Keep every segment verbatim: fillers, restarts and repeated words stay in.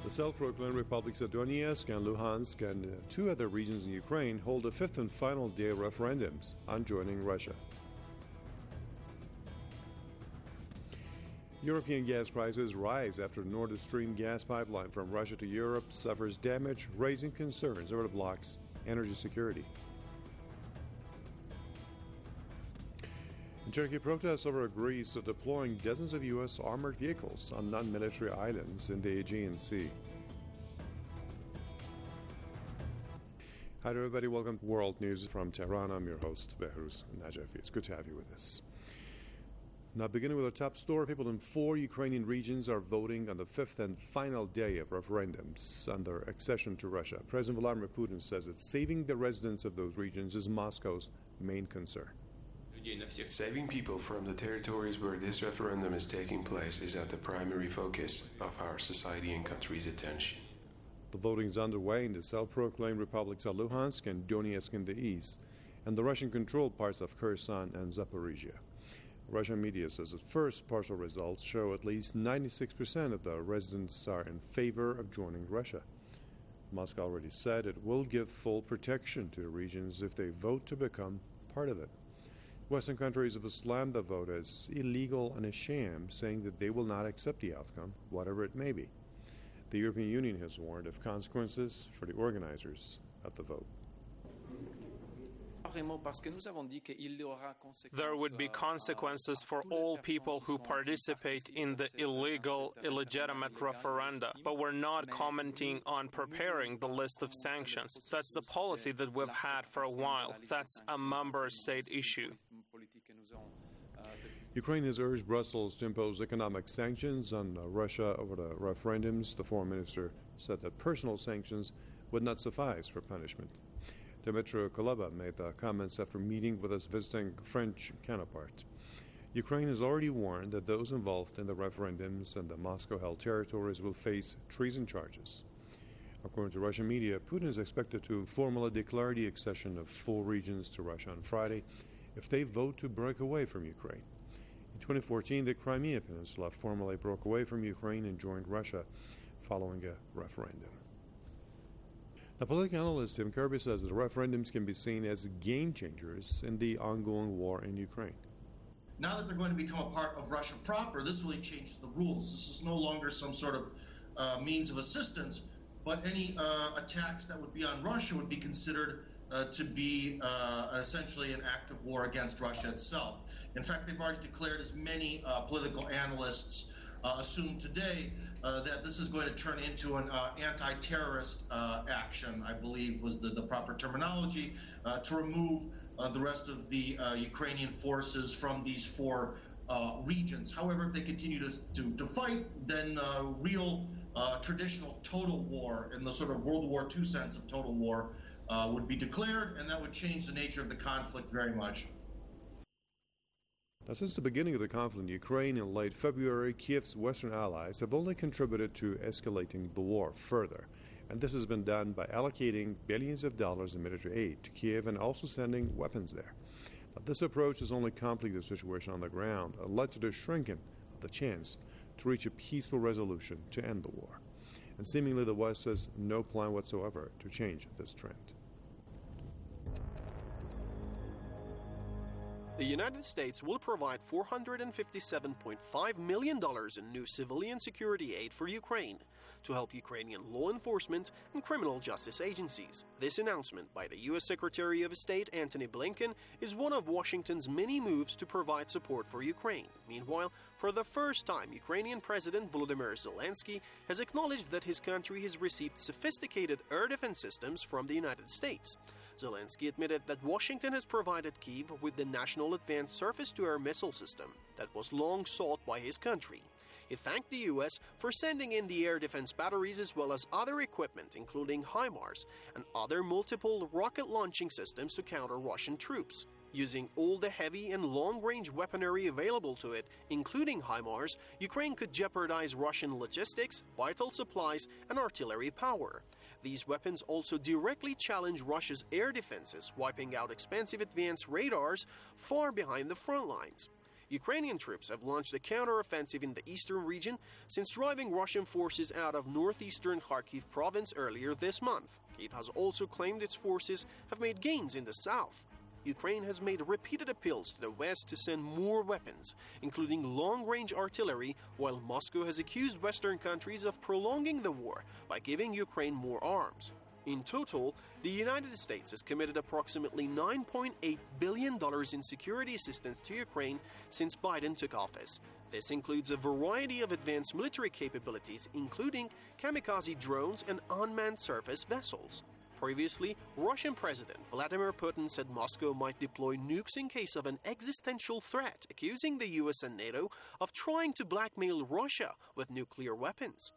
The self-proclaimed republics of Donetsk and Luhansk and uh, two other regions in Ukraine hold a fifth and final day of referendums on joining Russia. European gas prices rise after the Nord Stream gas pipeline from Russia to Europe suffers damage, raising concerns over the bloc's energy security. In Turkey, protests over Greece are deploying dozens of U S armored vehicles on non-military islands in the Aegean Sea. Hi everybody, welcome to World News from Tehran. I'm your host, Behruz Najafi. It's good to have you with us. Now, beginning with our top story, people in four Ukrainian regions are voting on the fifth and final day of referendums on their accession to Russia. President Vladimir Putin says that saving the residents of those regions is Moscow's main concern. Saving people from the territories where this referendum is taking place is at the primary focus of our society and country's attention. The voting is underway in the self-proclaimed republics of Luhansk and Donetsk in the east, and the Russian-controlled parts of Kherson and Zaporizhia. Russian media says that first partial results show at least ninety-six percent of the residents are in favor of joining Russia. Moscow already said it will give full protection to the regions if they vote to become part of it. Western countries have slammed the vote as illegal and a sham, saying that they will not accept the outcome, whatever it may be. The European Union has warned of consequences for the organizers of the vote. There would be consequences for all people who participate in the illegal, illegitimate referenda, but we're not commenting on preparing the list of sanctions. That's the policy that we've had for a while. That's a member state issue. Ukraine has urged Brussels to impose economic sanctions on uh, Russia over the referendums. The foreign minister said that personal sanctions would not suffice for punishment. Dmytro Kuleba made the comments after meeting with his visiting French counterpart. Ukraine has already warned that those involved in the referendums and the Moscow-held territories will face treason charges. According to Russian media, Putin is expected to formally declare the accession of four regions to Russia on Friday if they vote to break away from Ukraine. In twenty fourteen, the Crimea Peninsula formally broke away from Ukraine and joined Russia following a referendum. The political analyst Tim Kirby says that the referendums can be seen as game changers in the ongoing war in Ukraine. Now that they're going to become a part of Russia proper, this really changes the rules. This is no longer some sort of uh, means of assistance, but any uh, attacks that would be on Russia would be considered uh, to be uh, essentially an act of war against Russia itself. In fact, they've already declared, as many uh, political analysts Uh, assume today uh, that this is going to turn into an uh, anti-terrorist uh, action, I believe was the, the proper terminology, uh, to remove uh, the rest of the uh, Ukrainian forces from these four uh, regions. However, if they continue to, to, to fight, then uh, real uh, traditional total war, in the sort of World War Two sense of total war, uh, would be declared, and that would change the nature of the conflict very much. Now, since the beginning of the conflict in Ukraine in late February, Kiev's Western allies have only contributed to escalating the war further. And this has been done by allocating billions of dollars in military aid to Kiev and also sending weapons there. But this approach has only complicated the situation on the ground and led to the shrinking of the chance to reach a peaceful resolution to end the war. And seemingly the West has no plan whatsoever to change this trend. The United States will provide four hundred fifty-seven point five million dollars in new civilian security aid for Ukraine to help Ukrainian law enforcement and criminal justice agencies. This announcement by the U S Secretary of State Antony Blinken is one of Washington's many moves to provide support for Ukraine. Meanwhile, for the first time, Ukrainian President Volodymyr Zelensky has acknowledged that his country has received sophisticated air defense systems from the United States. Zelensky admitted that Washington has provided Kyiv with the National Advanced Surface-to-Air Missile System that was long sought by his country. He thanked the U S for sending in the air defense batteries as well as other equipment, including HIMARS and other multiple rocket launching systems to counter Russian troops. Using all the heavy and long-range weaponry available to it, including HIMARS, Ukraine could jeopardize Russian logistics, vital supplies, and artillery power. These weapons also directly challenge Russia's air defenses, wiping out expensive advanced radars far behind the front lines. Ukrainian troops have launched a counter-offensive in the eastern region since driving Russian forces out of northeastern Kharkiv province earlier this month. Kyiv has also claimed its forces have made gains in the south. Ukraine has made repeated appeals to the West to send more weapons, including long-range artillery, while Moscow has accused Western countries of prolonging the war by giving Ukraine more arms. In total, the United States has committed approximately nine point eight billion dollars in security assistance to Ukraine since Biden took office. This includes a variety of advanced military capabilities, including kamikaze drones and unmanned surface vessels. Previously, Russian President Vladimir Putin said Moscow might deploy nukes in case of an existential threat, accusing the U S and NATO of trying to blackmail Russia with nuclear weapons.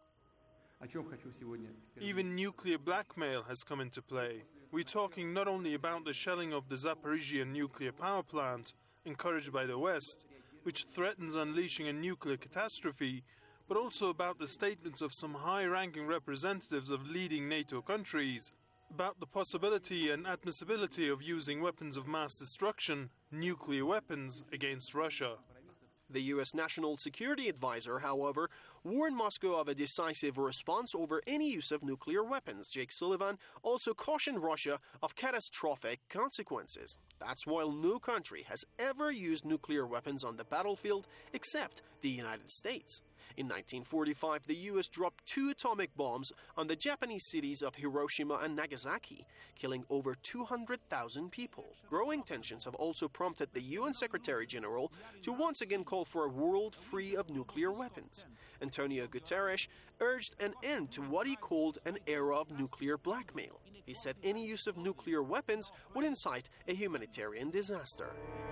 Even nuclear blackmail has come into play. We're talking not only about the shelling of the Zaporizhzhia nuclear power plant, encouraged by the West, which threatens unleashing a nuclear catastrophe, but also about the statements of some high-ranking representatives of leading NATO countries about the possibility and admissibility of using weapons of mass destruction, nuclear weapons, against Russia. The U S National Security Advisor, however, warned Moscow of a decisive response over any use of nuclear weapons. Jake Sullivan also cautioned Russia of catastrophic consequences. That's while no country has ever used nuclear weapons on the battlefield except the United States. In nineteen forty-five, the U S dropped two atomic bombs on the Japanese cities of Hiroshima and Nagasaki, killing over two hundred thousand people. Growing tensions have also prompted the U N Secretary General to once again call for a world free of nuclear weapons. Antonio Guterres urged an end to what he called an era of nuclear blackmail. He said any use of nuclear weapons would incite a humanitarian disaster.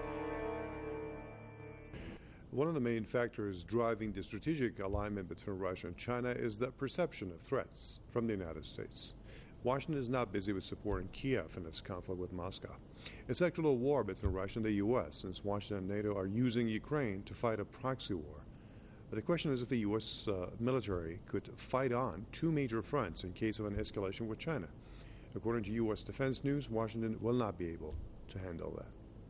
One of the main factors driving the strategic alignment between Russia and China is the perception of threats from the United States. Washington is not busy with supporting Kiev in its conflict with Moscow. It's actually a war between Russia and the U S, since Washington and NATO are using Ukraine to fight a proxy war. But the question is if the U S uh, military could fight on two major fronts in case of an escalation with China. According to U S Defense News, Washington will not be able to handle that.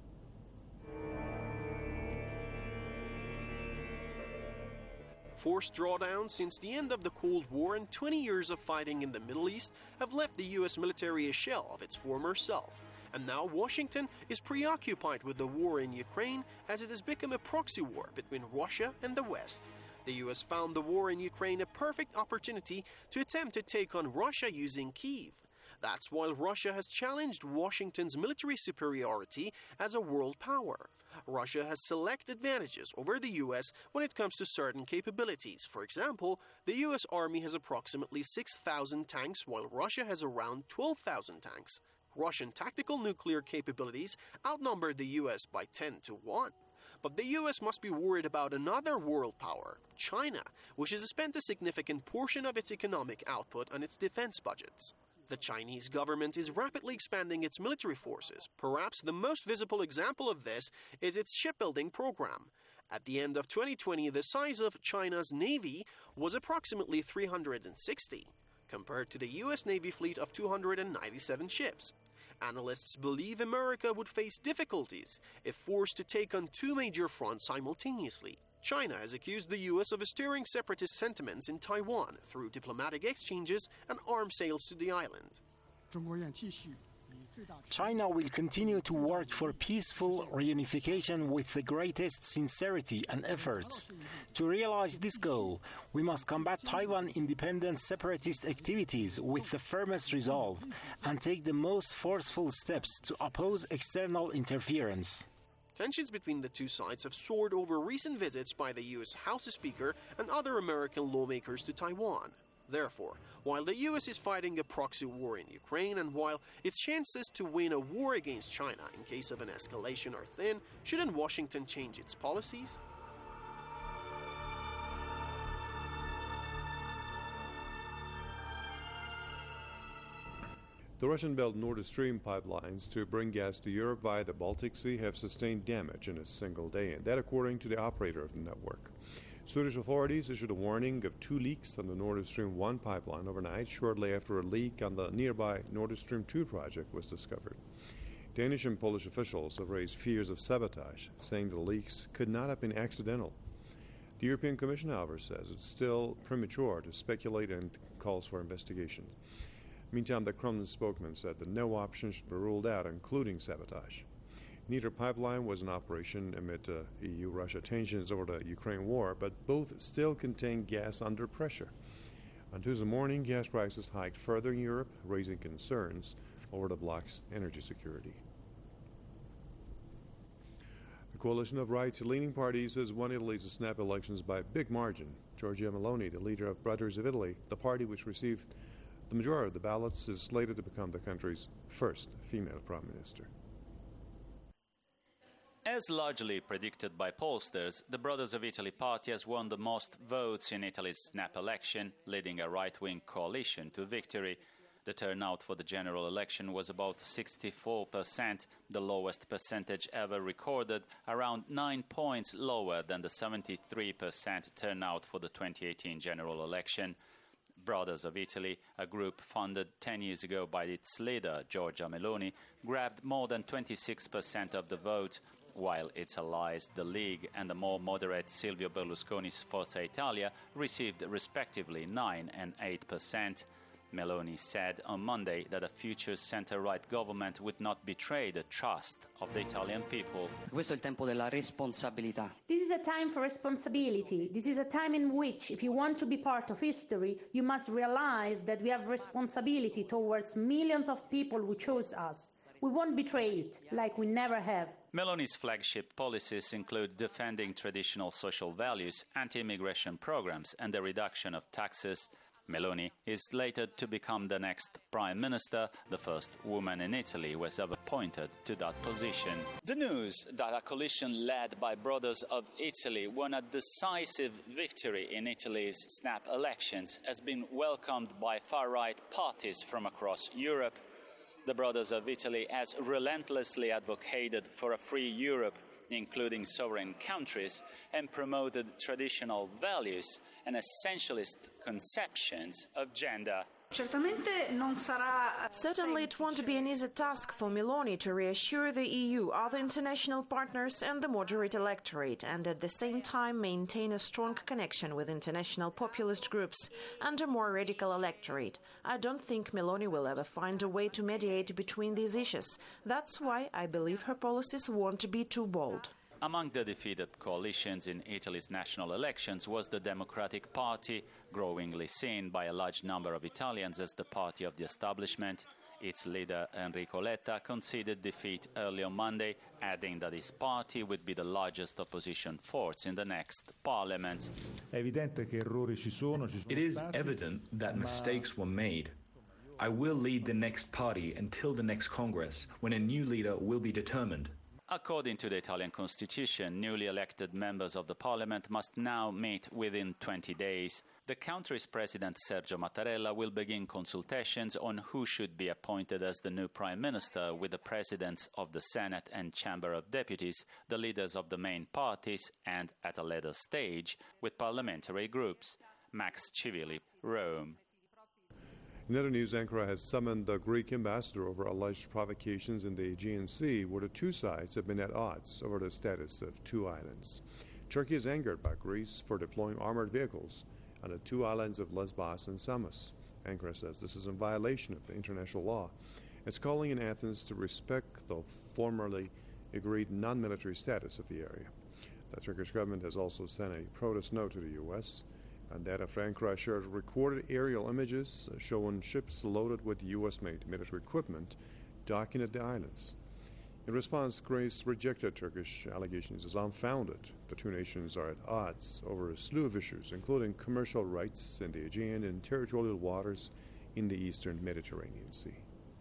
Forced drawdowns since the end of the Cold War and twenty years of fighting in the Middle East have left the U S military a shell of its former self. And now Washington is preoccupied with the war in Ukraine as it has become a proxy war between Russia and the West. The U S found the war in Ukraine a perfect opportunity to attempt to take on Russia using Kyiv. That's while Russia has challenged Washington's military superiority as a world power. Russia has select advantages over the U S when it comes to certain capabilities. For example, the U S Army has approximately six thousand tanks, while Russia has around twelve thousand tanks. Russian tactical nuclear capabilities outnumber the U S by ten to one. But the U S must be worried about another world power, China, which has spent a significant portion of its economic output on its defense budgets. The Chinese government is rapidly expanding its military forces. Perhaps the most visible example of this is its shipbuilding program. At the end of twenty twenty, the size of China's Navy was approximately three hundred sixty, compared to the U S Navy fleet of two hundred ninety-seven ships. Analysts believe America would face difficulties if forced to take on two major fronts simultaneously. China has accused the U S of stirring separatist sentiments in Taiwan through diplomatic exchanges and arms sales to the island. China will continue to work for peaceful reunification with the greatest sincerity and efforts. To realize this goal, we must combat Taiwan independent separatist activities with the firmest resolve and take the most forceful steps to oppose external interference. Tensions between the two sides have soared over recent visits by the U S House Speaker and other American lawmakers to Taiwan. Therefore, while the U S is fighting a proxy war in Ukraine and while its chances to win a war against China in case of an escalation are thin, shouldn't Washington change its policies? The Russian-built Nord Stream pipelines to bring gas to Europe via the Baltic Sea have sustained damage in a single day, and that according to the operator of the network. Swedish authorities issued a warning of two leaks on the Nord Stream one pipeline overnight, shortly after a leak on the nearby Nord Stream two project was discovered. Danish and Polish officials have raised fears of sabotage, saying the leaks could not have been accidental. The European Commission, however, says it's still premature to speculate and calls for investigation. Meantime, the Kremlin spokesman said that no option should be ruled out, including sabotage. Neither pipeline was in operation amid uh, E U-Russia tensions over the Ukraine war, but both still contain gas under pressure. On Tuesday morning, gas prices hiked further in Europe, raising concerns over the bloc's energy security. The coalition of right-leaning parties has won Italy's snap elections by a big margin. Giorgia Meloni, the leader of Brothers of Italy, the party which received the majority of the ballots, is slated to become the country's first female prime minister. As largely predicted by pollsters, the Brothers of Italy party has won the most votes in Italy's snap election, leading a right-wing coalition to victory. The turnout for the general election was about sixty-four percent, the lowest percentage ever recorded, around nine points lower than the seventy-three percent turnout for the twenty eighteen general election. Brothers of Italy, a group founded ten years ago by its leader, Giorgia Meloni, grabbed more than twenty-six percent of the vote, while its allies, the League and the more moderate Silvio Berlusconi's Forza Italia, received respectively nine and eight percent. Meloni said on Monday that a future centre-right government would not betray the trust of the Italian people. Questo è il tempo della responsabilità. This is a time for responsibility. This is a time in which, if you want to be part of history, you must realize that we have responsibility towards millions of people who chose us. We won't betray it, like we never have. Meloni's flagship policies include defending traditional social values, anti-immigration programs and the reduction of taxes. Meloni is slated to become the next prime minister, the first woman in Italy who has ever appointed to that position. The news that a coalition led by Brothers of Italy won a decisive victory in Italy's snap elections has been welcomed by far-right parties from across Europe. The Brothers of Italy has relentlessly advocated for a free Europe, including sovereign countries, and promoted traditional values and essentialist conceptions of gender. Certainly it won't be an easy task for Meloni to reassure the E U, other international partners and the moderate electorate, and at the same time maintain a strong connection with international populist groups and a more radical electorate. I don't think Meloni will ever find a way to mediate between these issues. That's why I believe her policies won't be too bold. Among the defeated coalitions in Italy's national elections was the Democratic Party, growingly seen by a large number of Italians as the party of the establishment. Its leader, Enrico Letta, conceded defeat early on Monday, adding that his party would be the largest opposition force in the next parliament. It is evident that mistakes were made. I will lead the next party until the next Congress, when a new leader will be determined. According to the Italian constitution, newly elected members of the parliament must now meet within twenty days. The country's president, Sergio Mattarella, will begin consultations on who should be appointed as the new prime minister with the presidents of the Senate and Chamber of Deputies, the leaders of the main parties, and, at a later stage, with parliamentary groups. Max Civilli, Rome. In other news, Ankara has summoned the Greek ambassador over alleged provocations in the Aegean Sea, where the two sides have been at odds over the status of two islands. Turkey is angered by Greece for deploying armored vehicles on the two islands of Lesbos and Samos. Ankara says this is in violation of the international law. It's calling on Athens to respect the formerly agreed non-military status of the area. The Turkish government has also sent a protest note to the U S, and data for Ankara shared recorded aerial images showing ships loaded with U S-made military equipment docking at the islands. In response, Greece rejected Turkish allegations as unfounded. The two nations are at odds over a slew of issues, including commercial rights in the Aegean and territorial waters in the eastern Mediterranean Sea.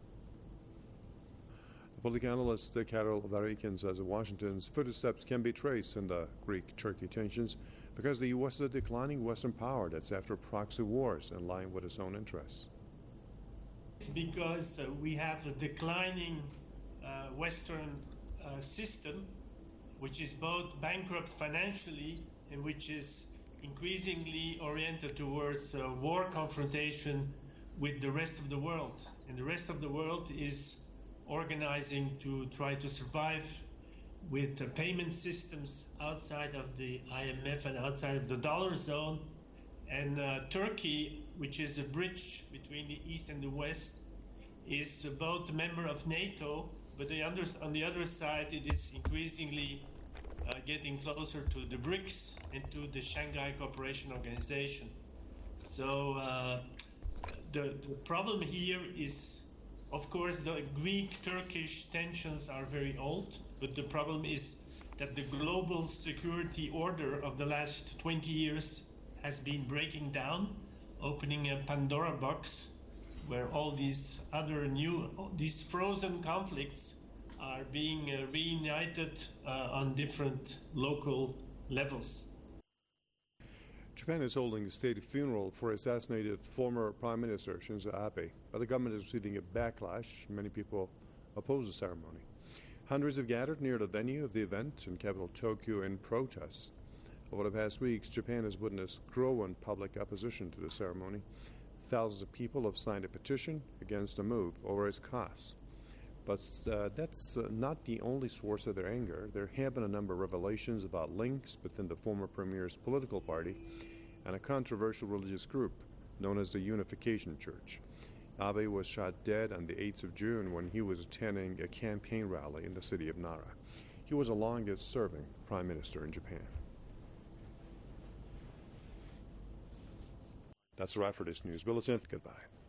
The political analyst Karol Vareikian says that Washington's footsteps can be traced in the Greek-Turkey tensions because the U S is a declining Western power that's after proxy wars in line with its own interests. It's because uh, we have a declining uh, Western uh, system, which is both bankrupt financially and which is increasingly oriented towards uh, war confrontation with the rest of the world. And the rest of the world is organizing to try to survive with uh, payment systems outside of the I M F and outside of the dollar zone. And uh, Turkey, which is a bridge between the East and the West, is both a member of NATO, but the others, on the other side, it is increasingly uh, getting closer to the BRICS and to the Shanghai Cooperation Organization. So uh, the, the problem here is, of course, the Greek-Turkish tensions are very old, but the problem is that the global security order of the last twenty years has been breaking down, opening a Pandora box where all these other new, these frozen conflicts are being uh, reunited uh, on different local levels. Japan is holding a state funeral for assassinated former Prime Minister Shinzo Abe, but the government is receiving a backlash. Many people oppose the ceremony. Hundreds have gathered near the venue of the event in capital Tokyo in protest. Over the past weeks, Japan has witnessed growing public opposition to the ceremony. Thousands of people have signed a petition against the move over its costs. But uh, that's uh, not the only source of their anger. There have been a number of revelations about links within the former premier's political party and a controversial religious group known as the Unification Church. Abe was shot dead on the eighth of June when he was attending a campaign rally in the city of Nara. He was the longest-serving prime minister in Japan. That's a wrap for this news bulletin. Goodbye.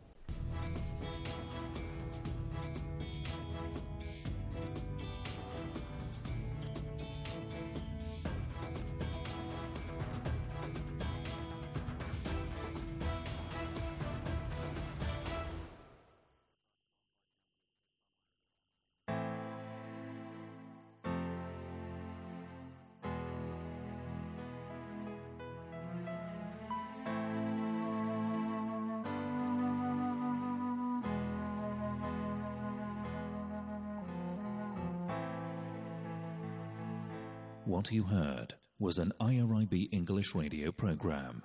What you heard was an I R I B English radio program.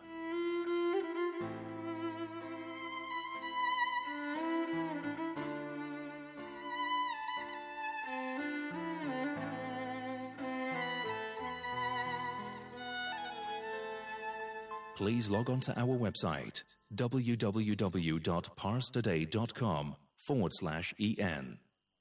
Please log on to our website w w w dot pars today dot com forward slash en.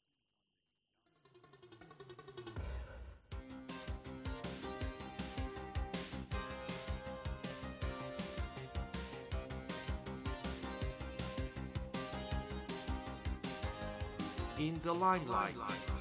In the limelight.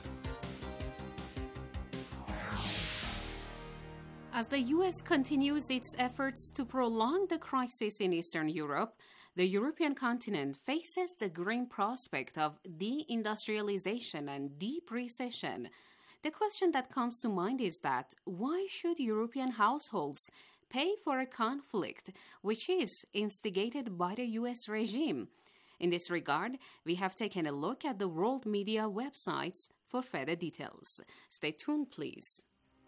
As the U S continues its efforts to prolong the crisis in Eastern Europe, the European continent faces the grim prospect of deindustrialization and deep recession. The question that comes to mind is that why should European households pay for a conflict which is instigated by the U S regime? In this regard, we have taken a look at the world media websites for further details. Stay tuned, please.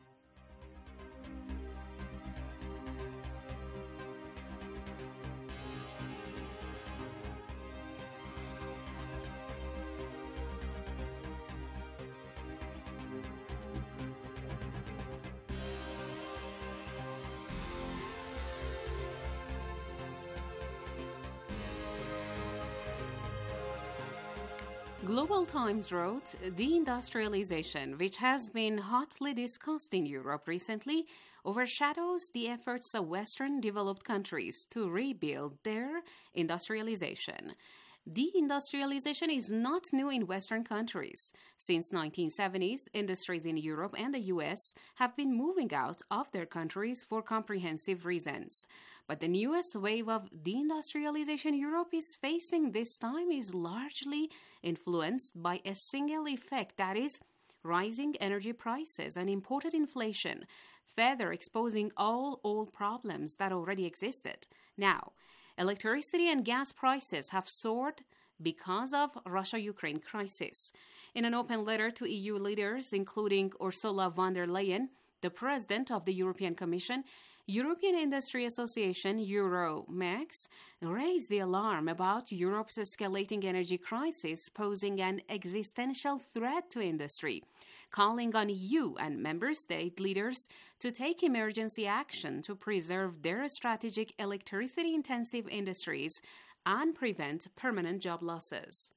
Global Times wrote, deindustrialization, which has been hotly discussed in Europe recently, overshadows the efforts of Western developed countries to rebuild their industrialization. Deindustrialization is not new in Western countries. Since nineteen seventies, industries in Europe and the U S have been moving out of their countries for comprehensive reasons. But the newest wave of deindustrialization Europe is facing this time is largely influenced by a single effect, that is, rising energy prices and imported inflation, further exposing all old problems that already existed. Now, electricity and gas prices have soared because of Russia-Ukraine crisis. In an open letter to E U leaders, including Ursula von der Leyen, the President of the European Commission, European Industry Association, EuroMex, raised the alarm about Europe's escalating energy crisis posing an existential threat to industry, calling on E U and member state leaders to take emergency action to preserve their strategic electricity-intensive industries and prevent permanent job losses.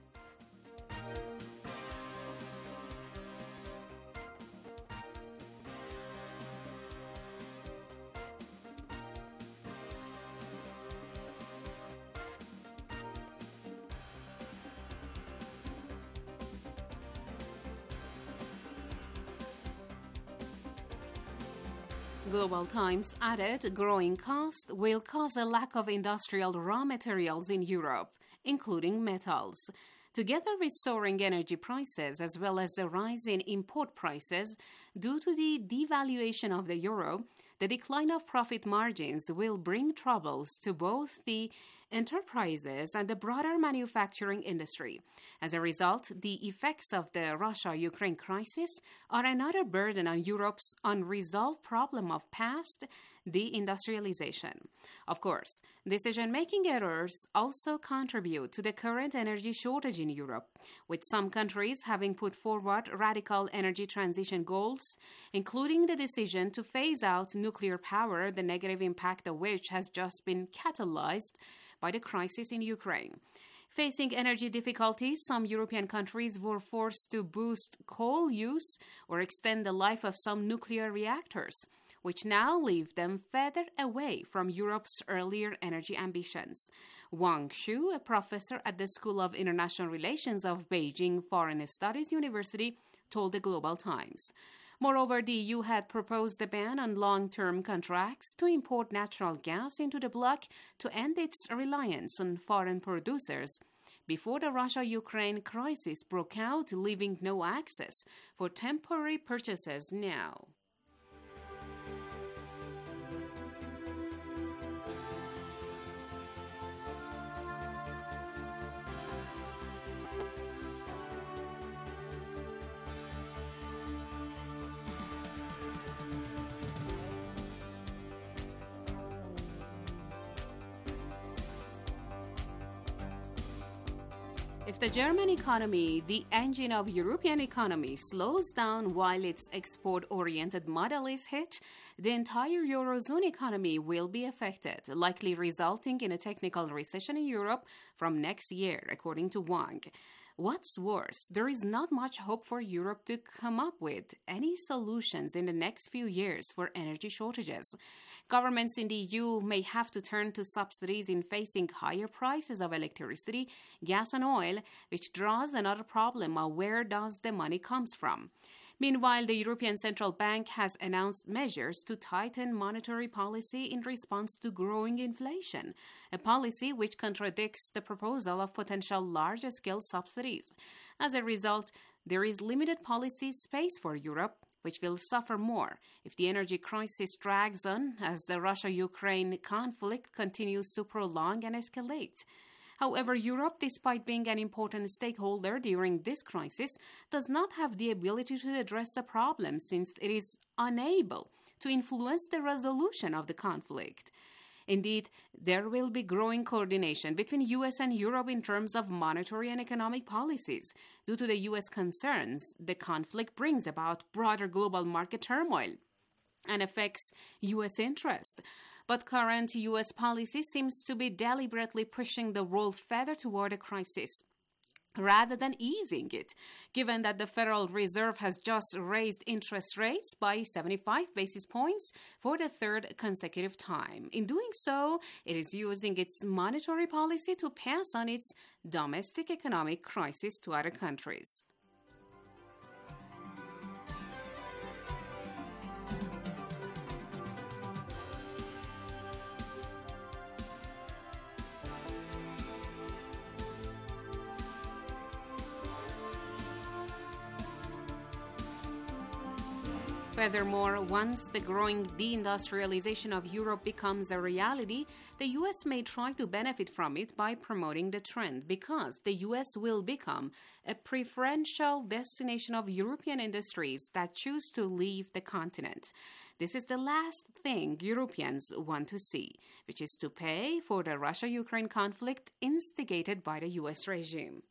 Global Times added growing costs will cause a lack of industrial raw materials in Europe, including metals. Together with soaring energy prices as well as the rise in import prices due to the devaluation of the euro, the decline of profit margins will bring troubles to both the enterprises and the broader manufacturing industry. As a result, the effects of the Russia-Ukraine crisis are another burden on Europe's unresolved problem of past deindustrialization. Of course, decision-making errors also contribute to the current energy shortage in Europe, with some countries having put forward radical energy transition goals, including the decision to phase out nuclear power, the negative impact of which has just been catalyzed by the crisis in Ukraine. Facing energy difficulties, some European countries were forced to boost coal use or extend the life of some nuclear reactors, which now leave them further away from Europe's earlier energy ambitions. Wang Xu, a professor at the School of International Relations of Beijing Foreign Studies University, told the Global Times. Moreover, the E U had proposed a ban on long-term contracts to import natural gas into the bloc to end its reliance on foreign producers before the Russia-Ukraine crisis broke out, leaving no access for temporary purchases now. If the German economy, the engine of European economy, slows down while its export-oriented model is hit, the entire Eurozone economy will be affected, likely resulting in a technical recession in Europe from next year, according to Wang. What's worse, there is not much hope for Europe to come up with any solutions in the next few years for energy shortages. Governments in the E U may have to turn to subsidies in facing higher prices of electricity, gas and oil, which draws another problem of where does the money comes from. Meanwhile, the European Central Bank has announced measures to tighten monetary policy in response to growing inflation, a policy which contradicts the proposal of potential large-scale subsidies. As a result, there is limited policy space for Europe, which will suffer more if the energy crisis drags on as the Russia-Ukraine conflict continues to prolong and escalate. However, Europe, despite being an important stakeholder during this crisis, does not have the ability to address the problem since it is unable to influence the resolution of the conflict. Indeed, there will be growing coordination between U S and Europe in terms of monetary and economic policies. Due to the U S concerns, the conflict brings about broader global market turmoil and affects U S interest. But current U S policy seems to be deliberately pushing the world further toward a crisis, rather than easing it, given that the Federal Reserve has just raised interest rates by seventy-five basis points for the third consecutive time. In doing so, it is using its monetary policy to pass on its domestic economic crisis to other countries. Furthermore, once the growing deindustrialization of Europe becomes a reality, the U S may try to benefit from it by promoting the trend, because the U S will become a preferential destination of European industries that choose to leave the continent. This is the last thing Europeans want to see, which is to pay for the Russia-Ukraine conflict instigated by the U S regime.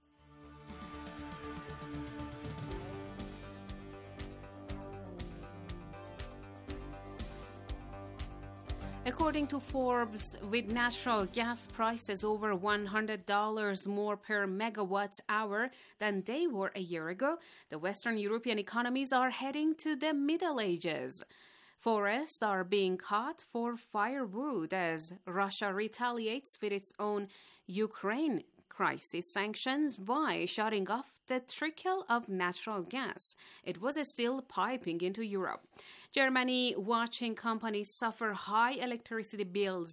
According to Forbes, with natural gas prices over one hundred dollars more per megawatt hour than they were a year ago, the Western European economies are heading to the Middle Ages. Forests are being cut for firewood as Russia retaliates with its own Ukraine crisis sanctions by shutting off the trickle of natural gas. It was still piping into Europe. Germany watching companies suffer high electricity bills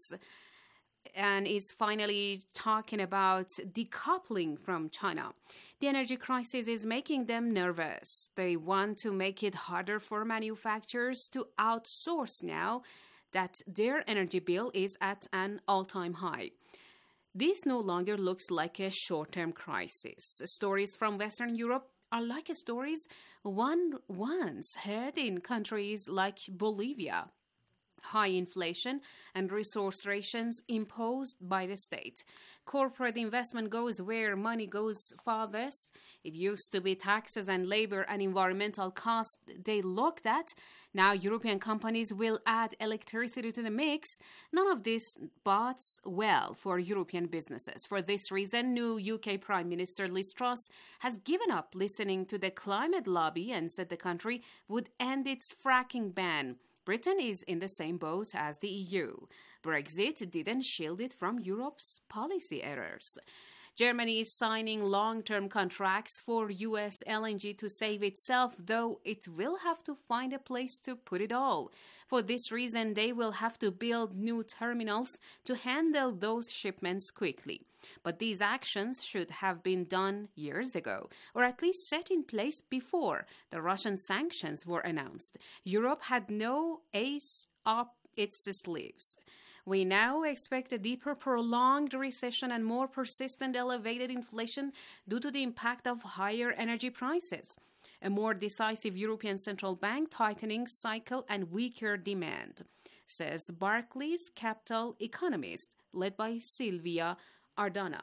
and is finally talking about decoupling from China. The energy crisis is making them nervous. They want to make it harder for manufacturers to outsource now that their energy bill is at an all-time high. This no longer looks like a short-term crisis. Stories from Western Europe are like stories one once heard in countries like Bolivia. High inflation and resource rations imposed by the state. Corporate investment goes where money goes farthest. It used to be taxes and labor and environmental costs they looked at. Now European companies will add electricity to the mix. None of this bodes well for European businesses. For this reason, new U K Prime Minister Liz Truss has given up listening to the climate lobby and said the country would end its fracking ban. Britain is in the same boat as the E U. Brexit didn't shield it from Europe's policy errors. Germany is signing long-term contracts for U S L N G to save itself, though it will have to find a place to put it all. For this reason, they will have to build new terminals to handle those shipments quickly. But these actions should have been done years ago, or at least set in place before the Russian sanctions were announced. Europe had no ace up its sleeves. We now expect a deeper, prolonged recession and more persistent elevated inflation due to the impact of higher energy prices, a more decisive European Central Bank tightening cycle and weaker demand, says Barclays capital economist led by Silvia Ardana.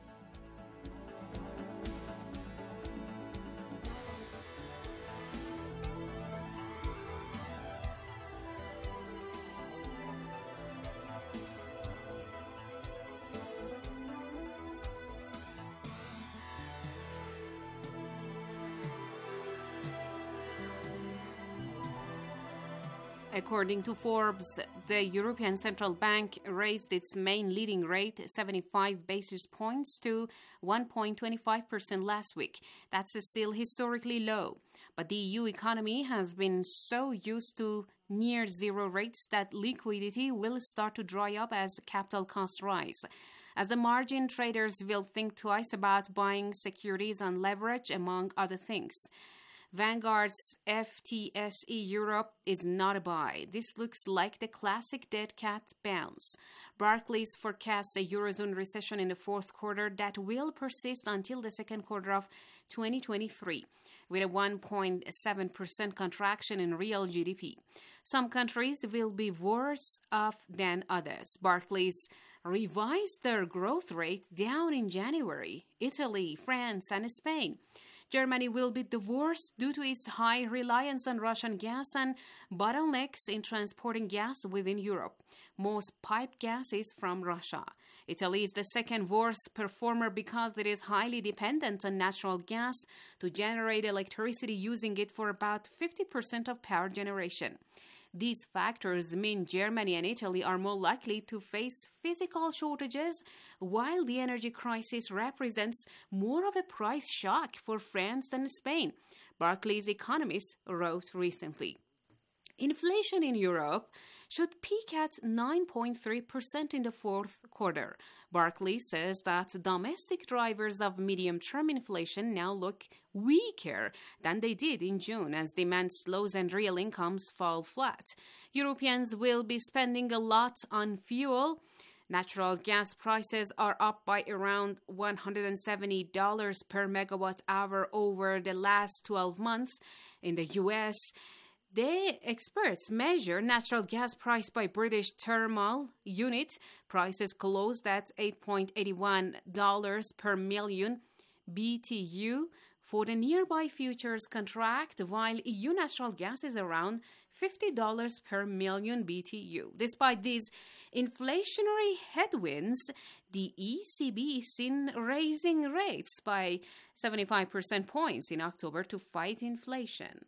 According to Forbes, the European Central Bank raised its main leading rate seventy-five basis points to one point two five percent last week. That's still historically low. But the E U economy has been so used to near zero rates that liquidity will start to dry up as capital costs rise. As the margin traders will think twice about buying securities on leverage, among other things. Vanguard's F T S E Europe is not a buy. This looks like the classic dead cat bounce. Barclays forecasts a Eurozone recession in the fourth quarter that will persist until the second quarter of twenty twenty-three, with a one point seven percent contraction in real G D P. Some countries will be worse off than others. Barclays revised their growth rate down in January. Italy, France, and Spain. Germany will be the worst due to its high reliance on Russian gas and bottlenecks in transporting gas within Europe. Most piped gas is from Russia. Italy is the second worst performer because it is highly dependent on natural gas to generate electricity, using it for about fifty percent of power generation. These factors mean Germany and Italy are more likely to face physical shortages, while the energy crisis represents more of a price shock for France than Spain, Barclays economists wrote recently. Inflation in Europe should peak at nine point three percent in the fourth quarter. Barclays says that domestic drivers of medium-term inflation now look weaker than they did in June as demand slows and real incomes fall flat. Europeans will be spending a lot on fuel. Natural gas prices are up by around one hundred seventy dollars per megawatt hour over the last twelve months. In the U S, The experts measure natural gas price by British thermal unit. Prices closed at eight point eight one dollars per million B T U for the nearby futures contract, while E U natural gas is around fifty dollars per million B T U. Despite these inflationary headwinds, the E C B is seen raising rates by seventy-five percent points in October to fight inflation.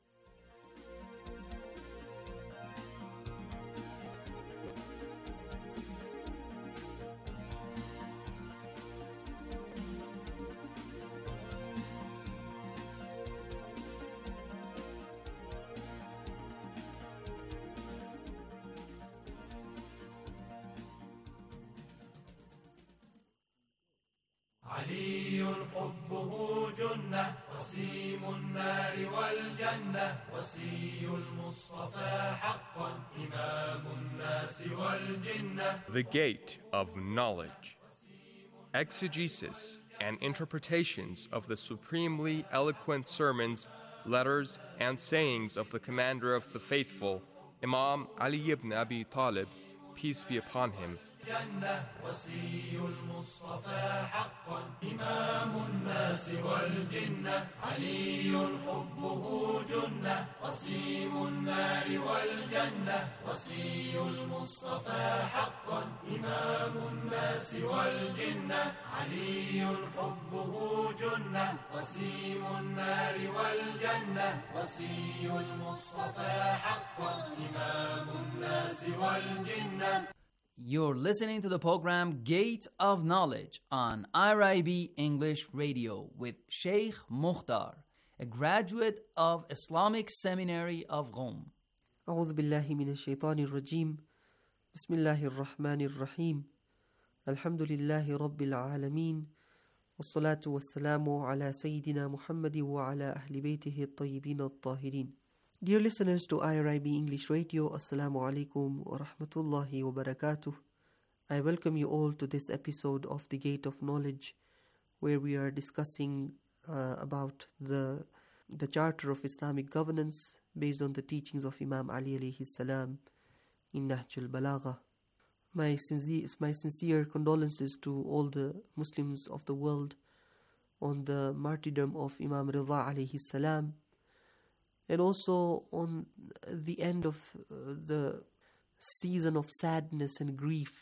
علي حبه جنة وسيم النار والجنة وصي المصطفى حقا إمام الناس والجنة. The Gate of Knowledge. Exegesis and interpretations of the supremely eloquent sermons, letters, and sayings of the Commander of the Faithful, Imam Ali ibn Abi Talib, peace be upon him. جنة وصي المصطفى حقا إمام الناس والجنة علي حبه جنة وصيم النار والجنة وصي المصطفى حقا إمام الناس والجنة علي حبه جنة وصيم النار والجنة وصي المصطفى حقا إمام الناس والجنة. You're listening to the program Gate of Knowledge on R I B English Radio with Sheikh Mukhtar, a graduate of Islamic Seminary of Qom. أعوذ بالله من الشيطان الرجيم بسم الله الرحمن الرحيم الحمد لله رب العالمين والصلاة والسلام على سيدنا محمد وعلى أهل بيته الطيبين الطاهرين. Dear listeners to I R I B English Radio, Assalamu alaikum wa rahmatullahi wa barakatuh. I welcome you all to this episode of The Gate of Knowledge, where we are discussing uh, about the the Charter of Islamic Governance based on the teachings of Imam Ali alayhi salam in Nahj al-Balagha. My sincere, my sincere condolences to all the Muslims of the world on the martyrdom of Imam Rida alayhi salam, and also on the end of uh, the season of sadness and grief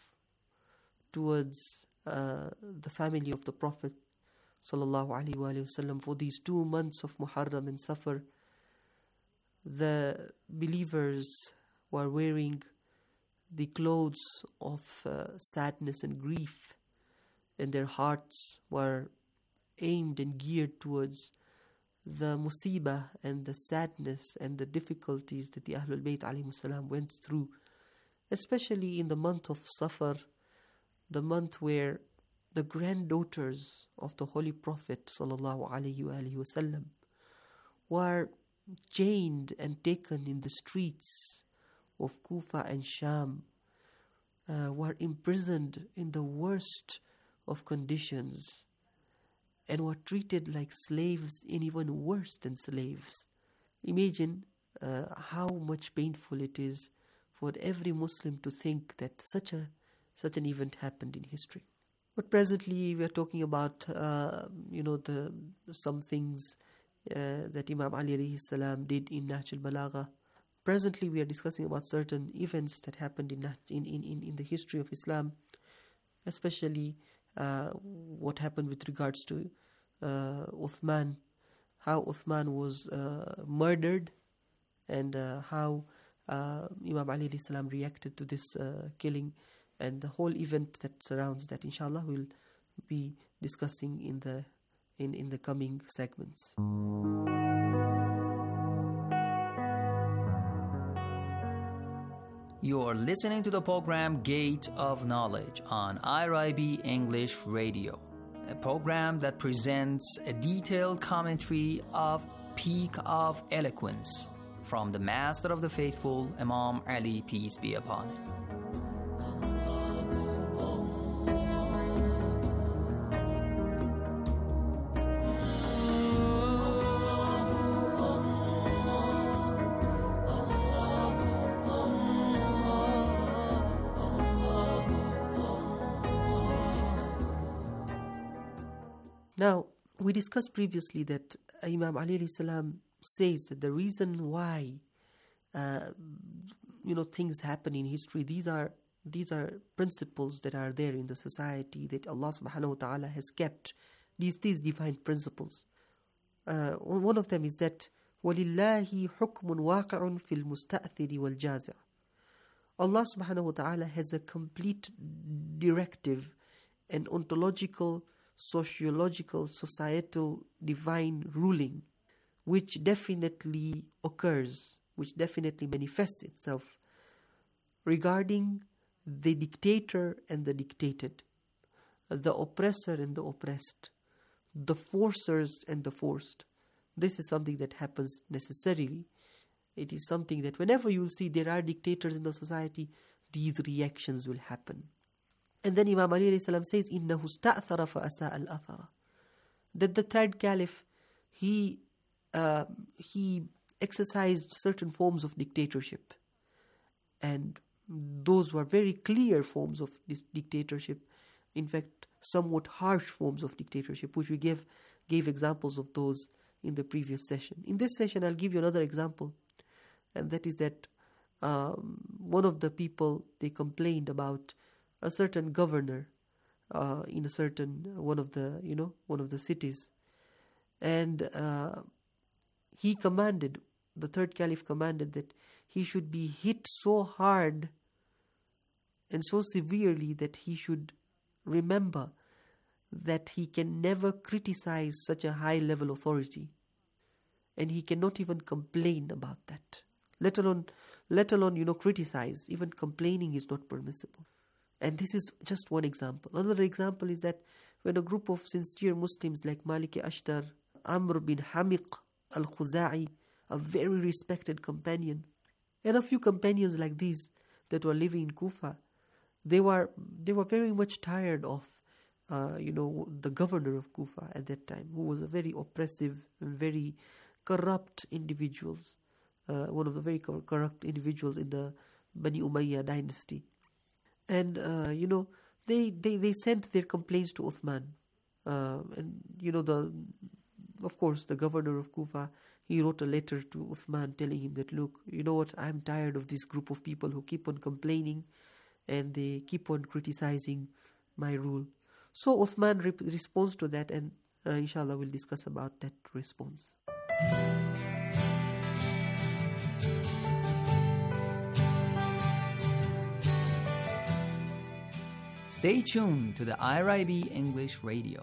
towards uh, the family of the Prophet sallallahu alaihi wasallam for these two months of Muharram and Safar. The believers were wearing the clothes of uh, sadness and grief, and their hearts were aimed and geared towards the musibah and the sadness and the difficulties that the Ahlul Bayt alayhimus salam went through, especially in the month of Safar, the month where the granddaughters of the Holy Prophet sallallahu alaihi wasallam were chained and taken in the streets of Kufa and Sham, uh, were imprisoned in the worst of conditions, and were treated like slaves and even worse than slaves. Imagine uh, how much painful it is for every Muslim to think that such a such an event happened in history. But presently we are talking about uh, you know the some things uh, that Imam Ali alayhi salam did in Nahj al-Balagha. Presently we are discussing about certain events that happened in in in, in the history of Islam, especially uh, what happened with regards to uh, Uthman, how Uthman was uh, murdered, and uh, how uh, Imam Ali alayhi salam reacted to this uh, killing, and the whole event that surrounds that. Inshallah, we'll be discussing in the in, in the coming segments. You are listening to the program Gate of Knowledge on I R I B English Radio, a program that presents a detailed commentary of Peak of Eloquence from the Master of the Faithful, Imam Ali, peace be upon him. Now, we discussed previously that Imam Ali alayhi salam says that the reason why uh, you know things happen in history, these are these are principles that are there in the society that Allah subhanahu wa ta'ala has kept, these these divine principles. Uh, one of them is that وَلِلَّهِ حُكْمٌ وَاقِعٌ فِي الْمُسْتَأْثِرِ وَالْجَازِعِ. Allah subhanahu wa ta'ala has a complete directive and ontological, sociological, societal, divine ruling which definitely occurs, which definitely manifests itself regarding the dictator and the dictated, the oppressor and the oppressed, the forcers and the forced. This is something that happens necessarily. It is something that whenever you see there are dictators in the society, these reactions will happen. And then Imam Ali alayhi salam says, إِنَّهُ اسْتَأْثَرَ فَأَسَاءَ الْأَثَرَ. That the third caliph, he, uh, he exercised certain forms of dictatorship. And those were very clear forms of this dictatorship. In fact, somewhat harsh forms of dictatorship, which we gave, gave examples of those in the previous session. In this session, I'll give you another example. And that is that um, one of the people, they complained about a certain governor uh, in a certain, one of the, you know, one of the cities. And uh, he commanded, the third caliph commanded that he should be hit so hard and so severely that he should remember that he can never criticize such a high level authority. And he cannot even complain about that. Let alone, let alone, you know, criticize. Even complaining is not permissible. And this is just one example. Another example is that when a group of sincere Muslims like Maliki Ashtar, Amr bin Hamiq al-Khuza'i, a very respected companion, and a few companions like these that were living in Kufa, they were they were very much tired of, uh, you know, the governor of Kufa at that time, who was a very oppressive and very corrupt individuals, uh, one of the very corrupt individuals in the Bani Umayyah dynasty. And, uh, you know, they, they, they sent their complaints to Uthman. Uh, and, you know, the of course, the governor of Kufa, he wrote a letter to Uthman telling him that, look, you know what, I'm tired of this group of people who keep on complaining and they keep on criticizing my rule. So Uthman re- responds to that, and uh, inshallah we'll discuss about that response. Stay tuned to the I R I B English Radio.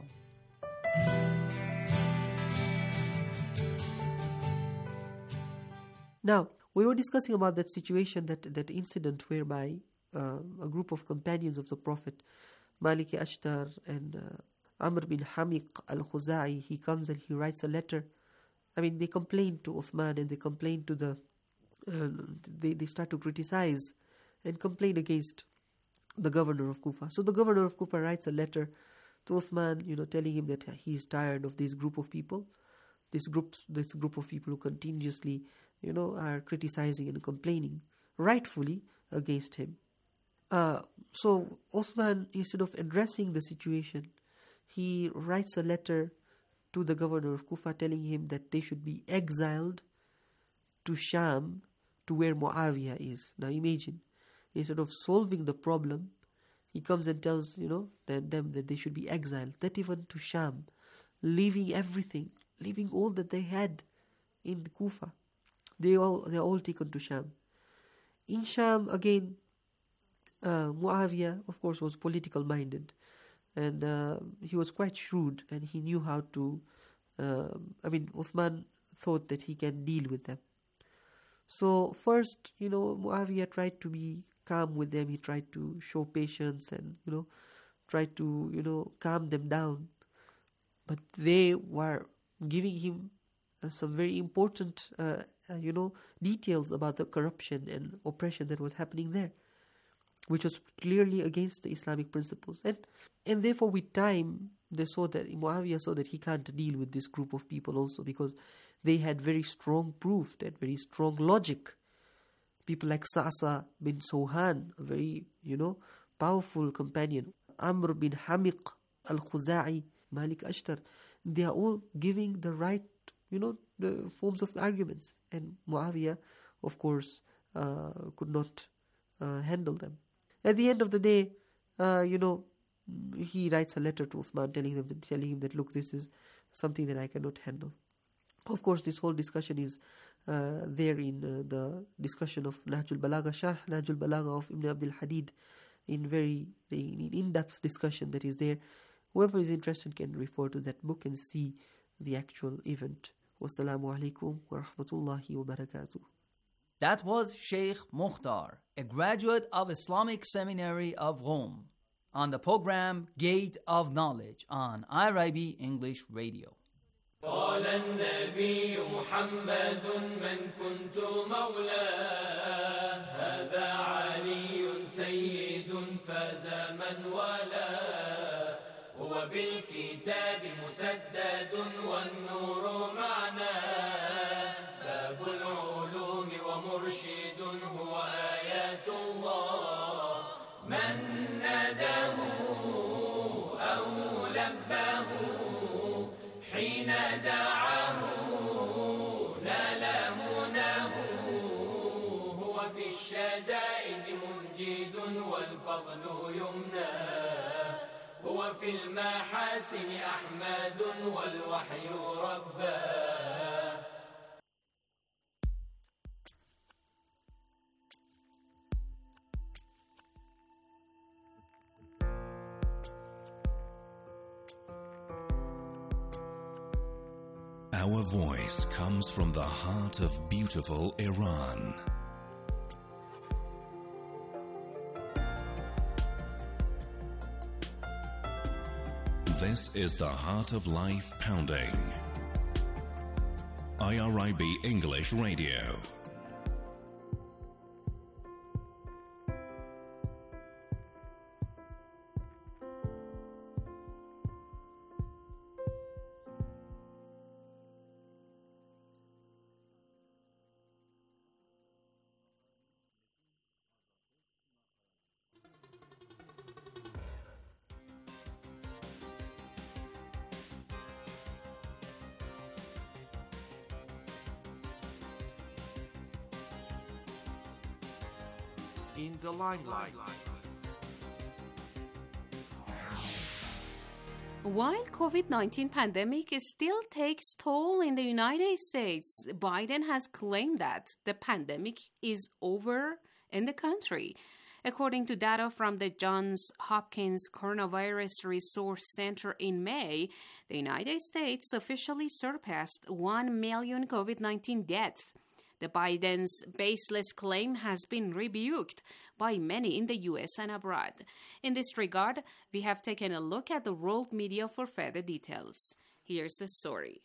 Now, we were discussing about that situation, that, that incident whereby uh, a group of companions of the Prophet, Maliki Ashtar and uh, Amr bin Hamiq al-Khuza'i, he comes and he writes a letter. I mean, they complain to Uthman and they complain to the, uh, they, they start to criticize and complain against the governor of Kufa. So the governor of Kufa writes a letter to Uthman, you know, telling him that he's tired of this group of people, this group, this group of people who continuously, you know, are criticizing and complaining, rightfully, against him. Uh, so Uthman, instead of addressing the situation, he writes a letter to the governor of Kufa telling him that they should be exiled to Sham, to where Muawiyah is. Now imagine, instead of solving the problem, he comes and tells, you know, that them that they should be exiled, that even to Sham, leaving everything, leaving all that they had in the Kufa. They all they are all taken to Sham. In Sham, again, uh, Muawiyah, of course, was political minded, and uh, he was quite shrewd, and he knew how to. Uh, I mean, Uthman thought that he can deal with them. So first, you know, Muawiyah tried to be calm with them. He tried to show patience and, you know, tried to, you know, calm them down. But they were giving him uh, some very important, uh, uh, you know, details about the corruption and oppression that was happening there, which was clearly against the Islamic principles. And and therefore, with time, they saw that Muawiyah saw that he can't deal with this group of people also, because they had very strong proof, they had very strong logic. People like Sa'sa bin Sohan, a very, you know, powerful companion. Amr bin Hamiq al-Khuza'i, Malik Ashtar. They are all giving the right, you know, the forms of arguments. And Muawiyah, of course, uh, could not uh, handle them. At the end of the day, uh, you know, he writes a letter to Uthman telling him, telling him that, look, this is something that I cannot handle. Of course, this whole discussion is uh, there in uh, the discussion of Nahjul Balagha, Sharh Nahjul Balagha of Ibn Abdul Hadid, in very in in-depth discussion that is there. Whoever is interested can refer to that book and see the actual event. Wassalamu alaikum wa rahmatullahi wa barakatuh. That was Sheikh Mukhtar, a graduate of Islamic Seminary of Rome, on the program Gate of Knowledge on I R I B English Radio. قال النبي محمد من كنت مولاه هذا علي سيد فاز من والاه هو بالكتاب مسدد والنور معناه باب العلوم ومرشد هو آيات الله من ناداه أو لباه حين دعاه نال مناه هو في الشدائد منجد والفضل يمناه هو في المحاسن أحمد والوحي رباه. Our voice comes from the heart of beautiful Iran. This is the Heart of Life Pounding. I R I B English Radio. In the limelight. While COVID nineteen pandemic still takes toll in the United States, Biden has claimed that the pandemic is over in the country. According to data from the Johns Hopkins Coronavirus Resource Center in May, the United States officially surpassed one million COVID nineteen deaths. The Biden's baseless claim has been rebuked by many in the U S and abroad. In this regard, we have taken a look at the world media for further details. Here's the story.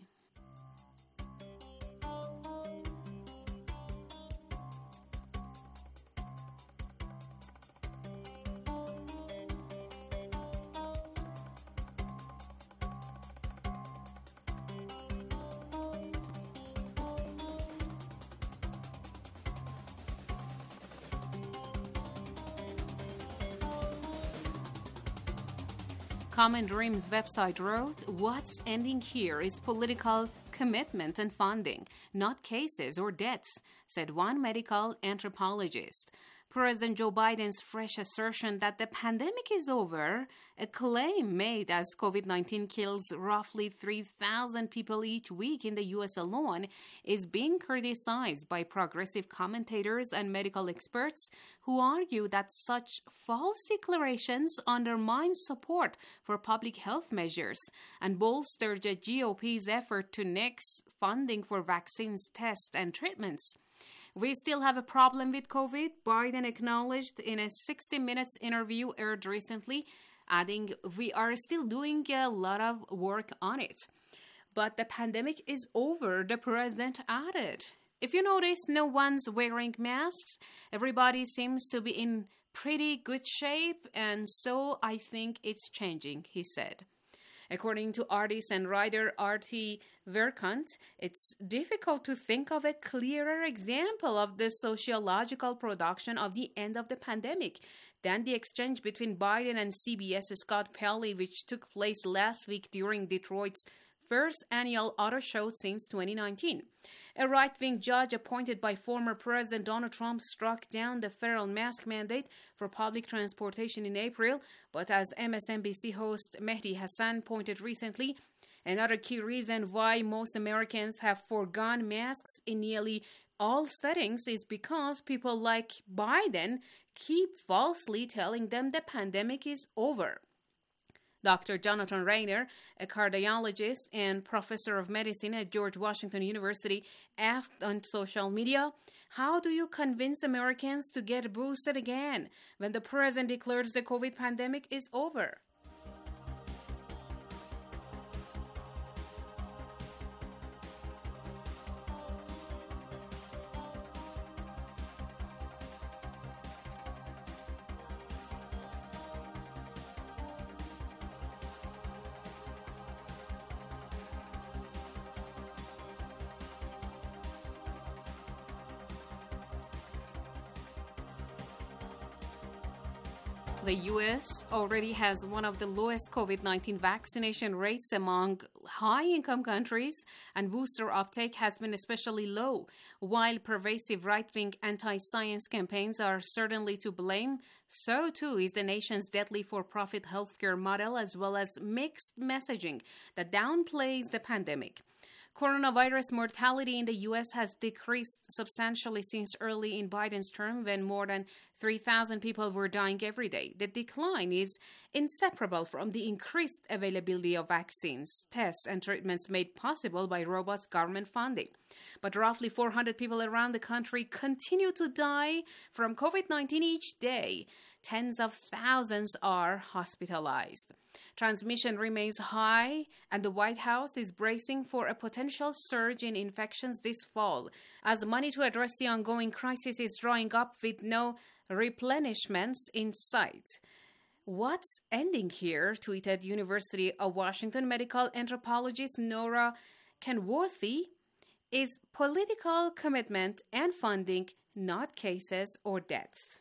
Common Dreams website wrote, "What's ending here is political commitment and funding, not cases or deaths," said one medical anthropologist. President Joe Biden's fresh assertion that the pandemic is over, a claim made as COVID nineteen kills roughly three thousand people each week in the U S alone, is being criticized by progressive commentators and medical experts who argue that such false declarations undermine support for public health measures and bolster the G O P's effort to nix funding for vaccines, tests, and treatments. "We still have a problem with COVID," Biden acknowledged in a sixty minutes interview aired recently, adding, "We are still doing a lot of work on it." But the pandemic is over, the president added. "If you notice, no one's wearing masks. Everybody seems to be in pretty good shape, and so I think it's changing," he said. According to artist and writer Artie Verkant, it's difficult to think of a clearer example of the sociological production of the end of the pandemic. than the exchange between Biden and C B S Scott Pelley, which took place last week during Detroit's first annual auto show since twenty nineteen. A right-wing judge appointed by former President Donald Trump struck down the federal mask mandate for public transportation in April, but as M S N B C host Mehdi Hassan pointed recently, another key reason why most Americans have foregone masks in nearly all settings is because people like Biden keep falsely telling them the pandemic is over. Doctor Jonathan Rayner, a cardiologist and professor of medicine at George Washington University, asked on social media, "How do you convince Americans to get boosted again when the president declares the COVID pandemic is over?" The U S already has one of the lowest COVID nineteen vaccination rates among high-income countries, and booster uptake has been especially low. While pervasive right-wing anti-science campaigns are certainly to blame, so too is the nation's deadly for-profit healthcare model, as well as mixed messaging that downplays the pandemic. Coronavirus mortality in the U S has decreased substantially since early in Biden's term, when more than three thousand people were dying every day. The decline is inseparable from the increased availability of vaccines, tests, and treatments made possible by robust government funding. But roughly four hundred people around the country continue to die from COVID nineteen each day. Tens of thousands are hospitalized. Transmission remains high, and the White House is bracing for a potential surge in infections this fall, as money to address the ongoing crisis is drying up with no replenishments in sight. "What's ending here?" tweeted University of Washington medical anthropologist Nora Kenworthy. "Is political commitment and funding, not cases or deaths."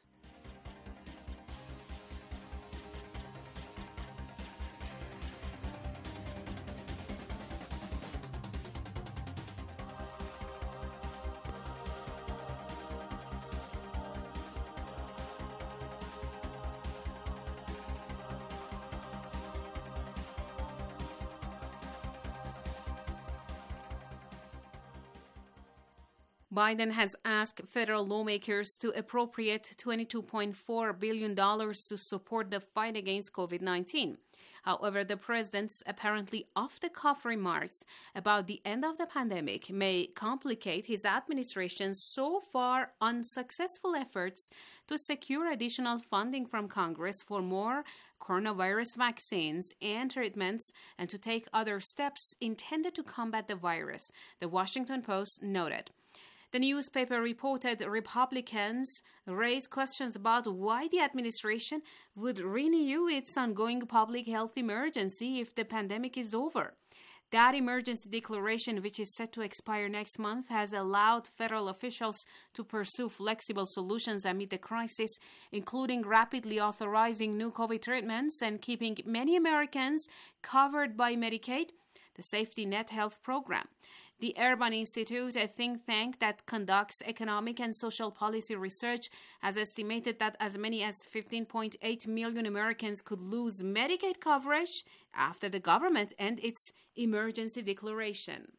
Biden has asked federal lawmakers to appropriate twenty-two point four billion dollars to support the fight against COVID nineteen. However, the president's apparently off-the-cuff remarks about the end of the pandemic may complicate his administration's so far unsuccessful efforts to secure additional funding from Congress for more coronavirus vaccines and treatments, and to take other steps intended to combat the virus, the Washington Post noted. The newspaper reported Republicans raised questions about why the administration would renew its ongoing public health emergency if the pandemic is over. That emergency declaration, which is set to expire next month, has allowed federal officials to pursue flexible solutions amid the crisis, including rapidly authorizing new COVID treatments and keeping many Americans covered by Medicaid, the Safety Net Health program. The Urban Institute, a think tank that conducts economic and social policy research, has estimated that as many as fifteen point eight million Americans could lose Medicaid coverage after the government ends its emergency declaration.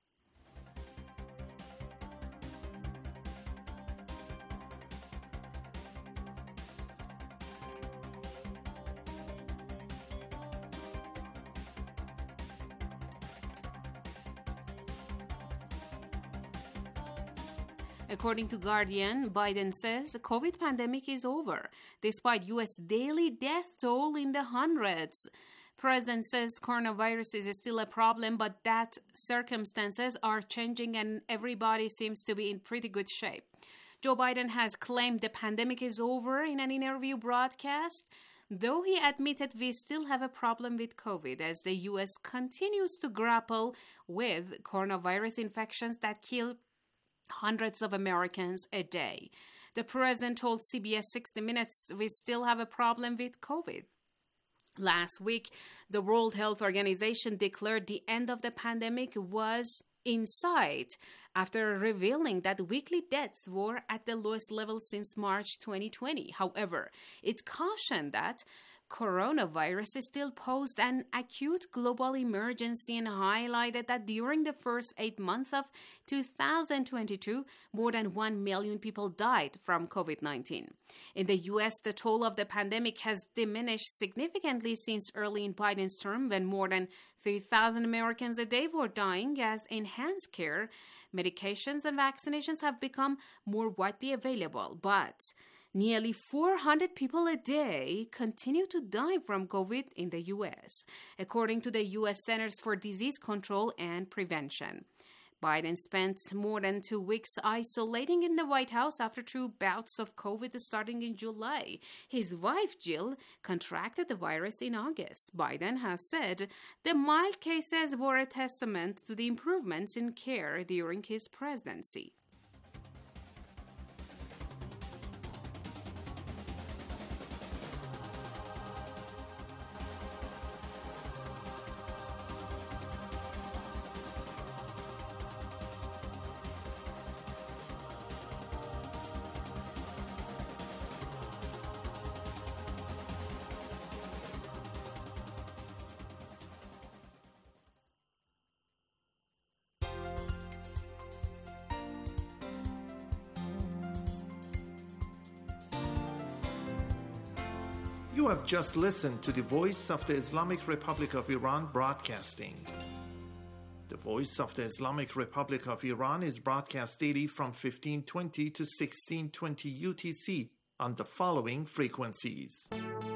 According to Guardian, Biden says the COVID pandemic is over, despite U S daily death toll in the hundreds. President says coronavirus is still a problem, but that circumstances are changing and everybody seems to be in pretty good shape. Joe Biden has claimed the pandemic is over in an interview broadcast, though he admitted we still have a problem with COVID as the U S continues to grapple with coronavirus infections that kill hundreds of Americans a day. The president told C B S sixty minutes we still have a problem with COVID. Last week, the World Health Organization declared the end of the pandemic was in sight after revealing that weekly deaths were at the lowest level since March twenty twenty. However, it cautioned that coronavirus still posed an acute global emergency and highlighted that during the first eight months of two thousand twenty-two, more than one million people died from COVID nineteen. In the U S, the toll of the pandemic has diminished significantly since early in Biden's term, when more than three thousand Americans a day were dying, as enhanced care, medications, and vaccinations have become more widely available. But nearly four hundred people a day continue to die from COVID in the U S, according to the U S Centers for Disease Control and Prevention. Biden spent more than two weeks isolating in the White House after two bouts of COVID starting in July. His wife, Jill, contracted the virus in August. Biden has said the mild cases were a testament to the improvements in care during his presidency. You have just listened to the Voice of the Islamic Republic of Iran broadcasting. The Voice of the Islamic Republic of Iran is broadcast daily from fifteen twenty to sixteen twenty U T C on the following frequencies.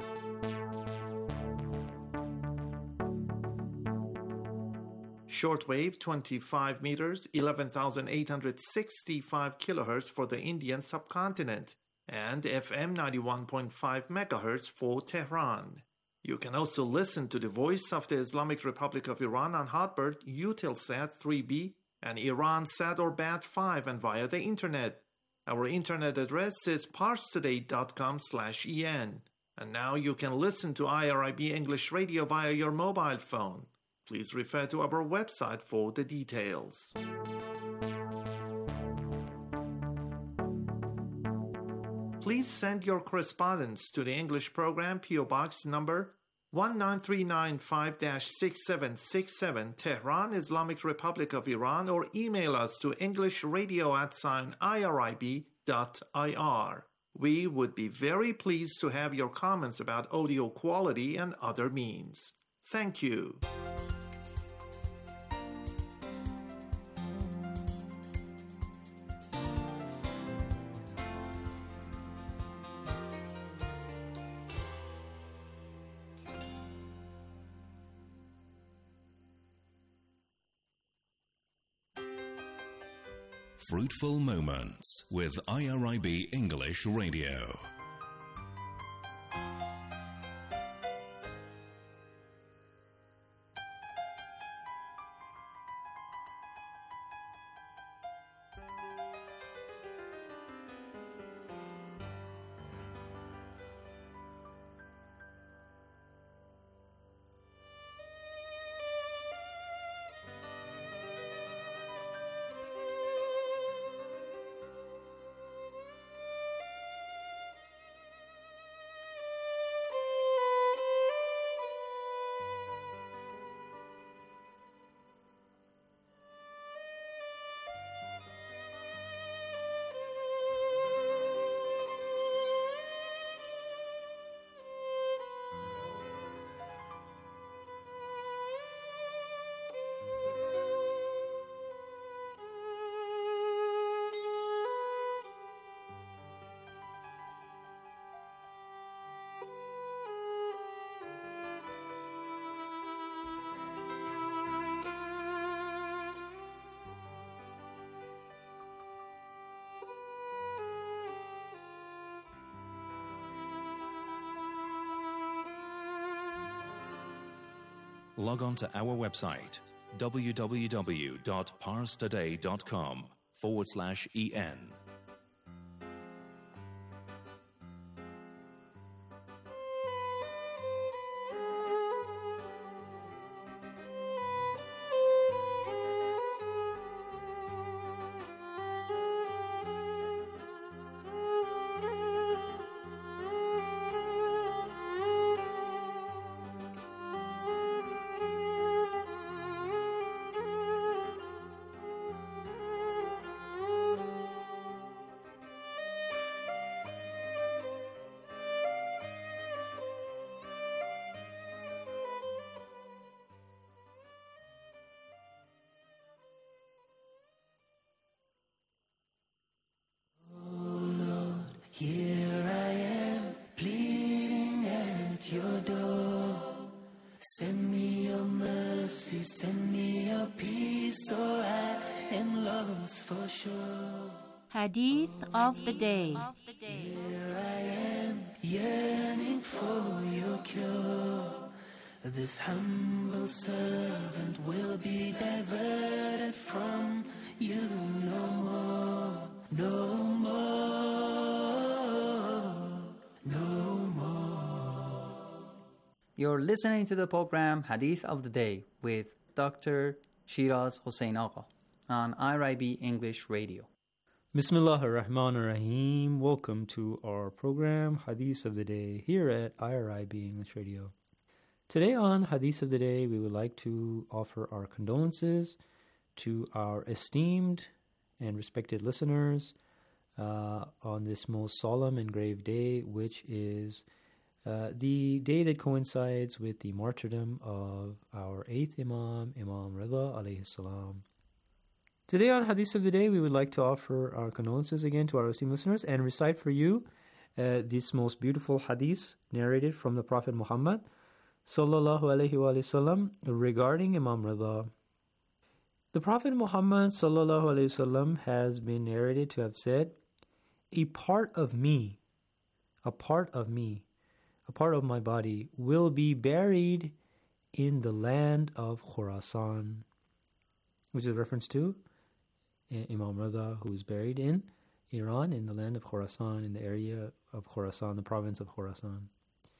Shortwave twenty-five meters, eleven thousand eight hundred sixty-five kilohertz for the Indian subcontinent, and F M ninety-one point five megahertz for Tehran. You can also listen to the Voice of the Islamic Republic of Iran on Hotbird, Eutelsat three B, and Iransat or Bat five, and via the internet. Our internet address is parstoday dot com slash en. And now you can listen to I R I B English Radio via your mobile phone. Please refer to our website for the details. Please send your correspondence to the English program, P O Box number one nine three nine five six seven six seven, Tehran, Islamic Republic of Iran, or email us to englishradio at sign irib dot ir. We would be very pleased to have your comments about audio quality and other means. Thank you. Fruitful Moments with I R I B English Radio. Log on to our website, www dot parstoday dot com forward slash en. at your door. Send me your mercy, send me your peace, or I am lost for sure. Hadith of the Day. Here I am, yearning for your cure. This humble servant will be diverted from you no more, no more, no more. You're listening to the program Hadith of the Day with Doctor Shiraz Hossein Agha on I R I B English Radio. Bismillah ar-Rahman ar-Rahim. Welcome to our program Hadith of the Day here at I R I B English Radio. Today on Hadith of the Day, we would like to offer our condolences to our esteemed and respected listeners uh, on this most solemn and grave day, which is uh, the day that coincides with the martyrdom of our eighth Imam, Imam Rida alayhi salam. Today on Hadith of the Day, we would like to offer our condolences again to our esteemed listeners and recite for you uh, this most beautiful hadith narrated from the Prophet Muhammad sallallahu alayhi wa sallam regarding Imam Rida. The Prophet Muhammad sallallahu alayhi wa sallam has been narrated to have said, "A part of me, a part of me, a part of my body will be buried in the land of Khurasan," which is a reference to Imam Rida, who is buried in Iran, in the land of Khurasan, in the area of Khurasan, the province of Khurasan.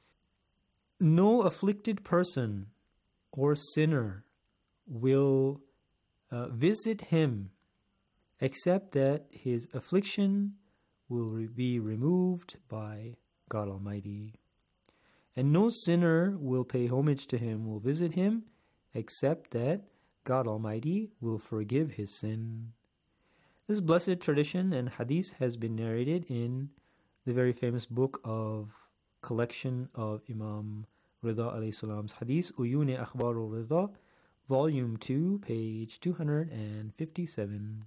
No afflicted person or sinner will uh, visit him except that his affliction will re- be removed by God Almighty. And no sinner will pay homage to him, will visit him, except that God Almighty will forgive his sin. This blessed tradition and hadith has been narrated in the very famous book of collection of Imam Rida alayhi salam's Hadith, Uyun Akhbarul Rida, Volume two, page two hundred fifty-seven.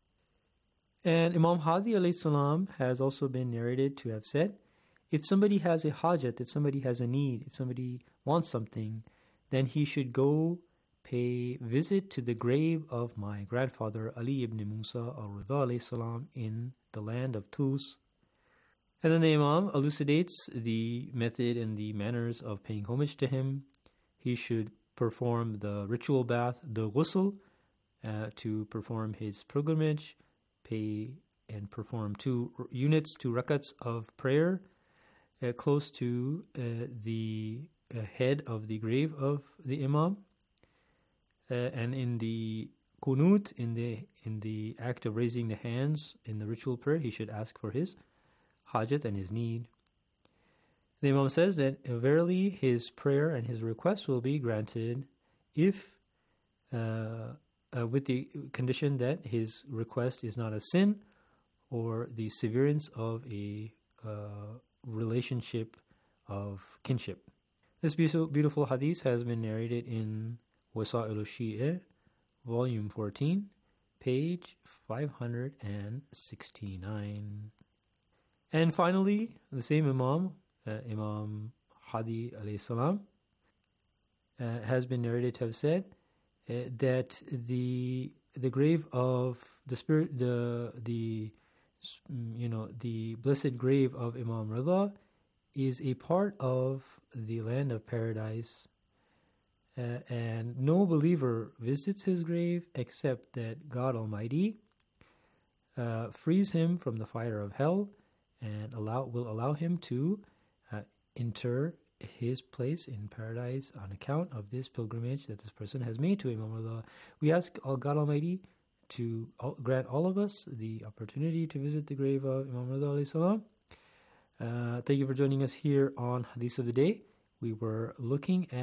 And Imam Hadi alayhi salam has also been narrated to have said, if somebody has a hajat, if somebody has a need, if somebody wants something, then he should go pay visit to the grave of my grandfather Ali ibn Musa al-Rida alayhi salam in the land of Tus. And then the Imam elucidates the method and the manners of paying homage to him. He should perform the ritual bath, the ghusl, uh, to perform his pilgrimage, pay and perform two units, two rakats of prayer uh, close to uh, the uh, head of the grave of the Imam. Uh, and in the qunut, in the in the act of raising the hands in the ritual prayer, he should ask for his hajat and his need. The Imam says that verily his prayer and his request will be granted if, uh, uh, with the condition that his request is not a sin or the severance of a uh, relationship of kinship. This beautiful, beautiful hadith has been narrated in Wasa'il al-Shi'a, volume fourteen, page five hundred sixty-nine. And finally, the same Imam, uh, Imam Hadi alayhi salam, uh, has been narrated to have said uh, that the the grave of the spirit, the the you know the blessed grave of Imam Rida is a part of the land of paradise, uh, and no believer visits his grave except that God Almighty uh, frees him from the fire of hell and allow will allow him to uh, enter his place in paradise on account of this pilgrimage that this person has made to Imam Rida. We ask God Almighty to grant all of us the opportunity to visit the grave of Imam Rida alayhi salam. Uh, thank you for joining us here on Hadith of the Day. We were looking at